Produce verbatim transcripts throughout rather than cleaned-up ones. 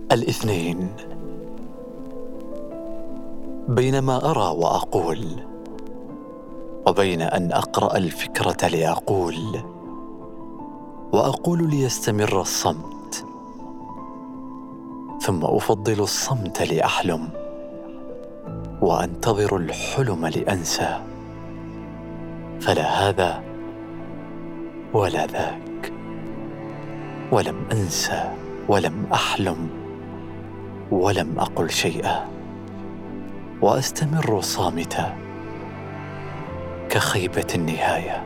الاثنين. بينما أرى وأقول، وبين أن أقرأ الفكرة لأقول، وأقول ليستمر الصمت، ثم أفضل الصمت لأحلم، وأنتظر الحلم لأنسى، فلا هذا ولا ذاك، ولم أنسى ولم أحلم ولم أقل شيئا، وأستمر صامتا كخيبة النهاية.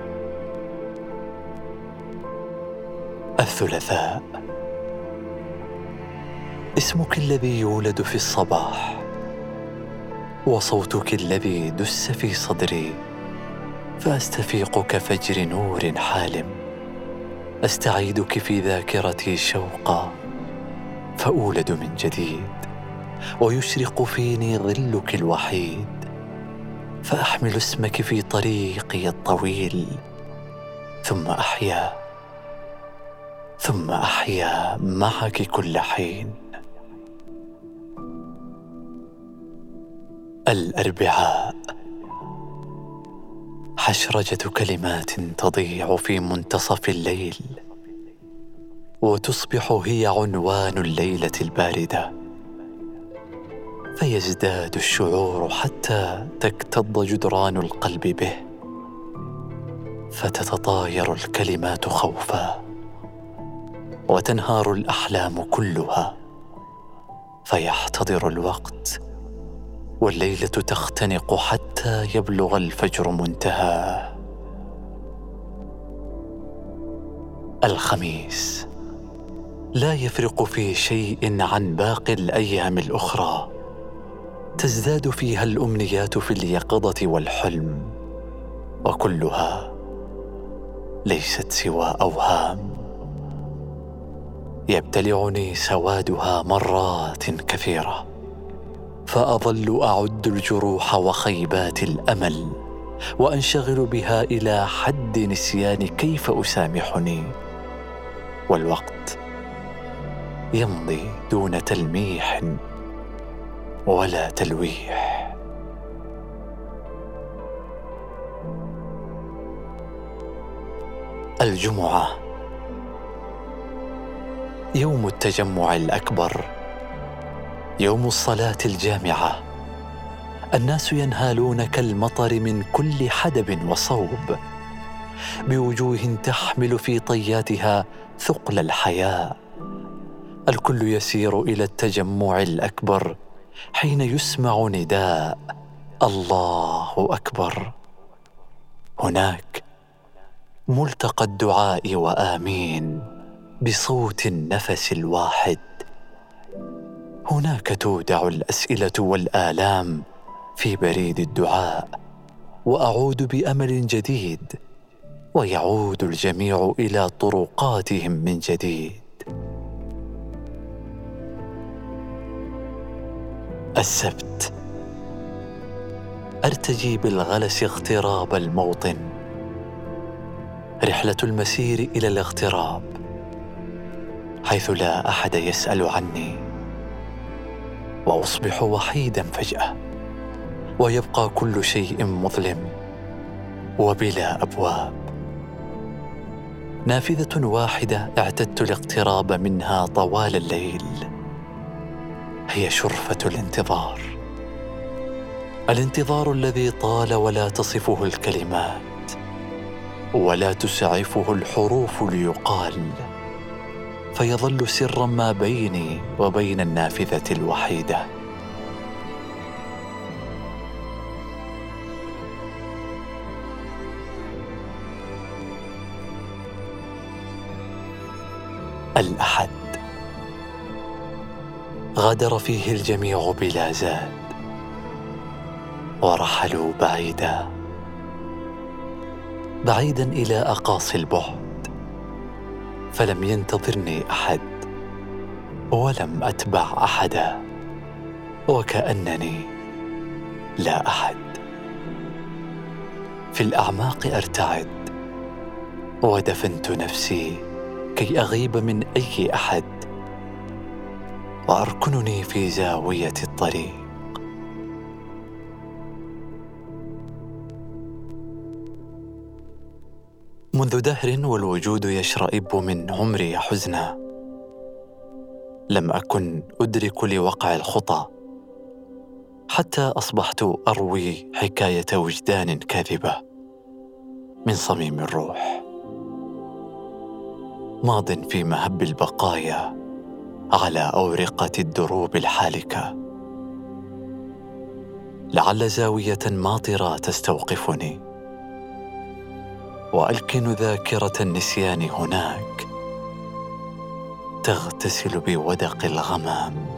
الثلاثاء. اسمك الذي يولد في الصباح، وصوتك الذي دس في صدري، فأستفيق كفجر نور حالم، أستعيدك في ذاكرتي شوقا، فأولد من جديد، ويشرق فيني ظلك الوحيد، فأحمل اسمك في طريقي الطويل، ثم أحيا ثم أحيا معك كل حين. الأربعاء. حشرجة كلمات تضيع في منتصف الليل، وتصبح هي عنوان الليلة الباردة، فيزداد الشعور حتى تكتظ جدران القلب به، فتتطاير الكلمات خوفا، وتنهار الأحلام كلها، فيحتضر الوقت، والليلة تختنق حتى يبلغ الفجر منتهاه. الخميس. لا يفرق في شيء عن باقي الأيام الأخرى، تزداد فيها الأمنيات في اليقظة والحلم، وكلها ليست سوى أوهام، يبتلعني سوادها مرات كثيرة، فأظل أعد الجروح وخيبات الأمل، وأنشغل بها إلى حد نسيان كيف أسامحني، والوقت يمضي دون تلميح ولا تلويح. الجمعة. يوم التجمع الأكبر، يوم الصلاة الجامعة، الناس ينهالون كالمطر من كل حدب وصوب، بوجوه تحمل في طياتها ثقل الحياة. الكل يسير إلى التجمع الأكبر حين يسمع نداء الله أكبر. هناك ملتقى الدعاء وآمين بصوت النفس الواحد. هناك تودع الأسئلة والآلام في بريد الدعاء، وأعود بأمل جديد، ويعود الجميع إلى طرقاتهم من جديد. السبت. أرتجي بالغلس اغتراب الموطن، رحلة المسير إلى الاغتراب، حيث لا أحد يسأل عني، وأصبح وحيدا فجأة، ويبقى كل شيء مظلم وبلا أبواب. نافذة واحدة اعتدت الاقتراب منها طوال الليل، هي شرفة الانتظار، الانتظار الذي طال ولا تصفه الكلمات ولا تسعفه الحروف ليقال، فيظل سرا ما بيني وبين النافذة الوحيدة. الأحد. غادر فيه الجميع بلا زاد، ورحلوا بعيدا بعيدا إلى أقاصي البعد، فلم ينتظرني أحد، ولم أتبع أحدا، وكأنني لا أحد. في الأعماق أرتعد، ودفنت نفسي كي أغيب من أي أحد، وأركنني في زاوية الطريق. منذ دهر والوجود يشرئب من عمري حزنا، لم أكن أدرك لوقع الخطى، حتى أصبحت أروي حكاية وجدان كاذبة من صميم الروح، ماض في مهب البقايا على أورقة الدروب الحالكة. لعل زاوية ماطرة تستوقفني وألكن ذاكرة النسيان هناك، تغتسل بودق الغمام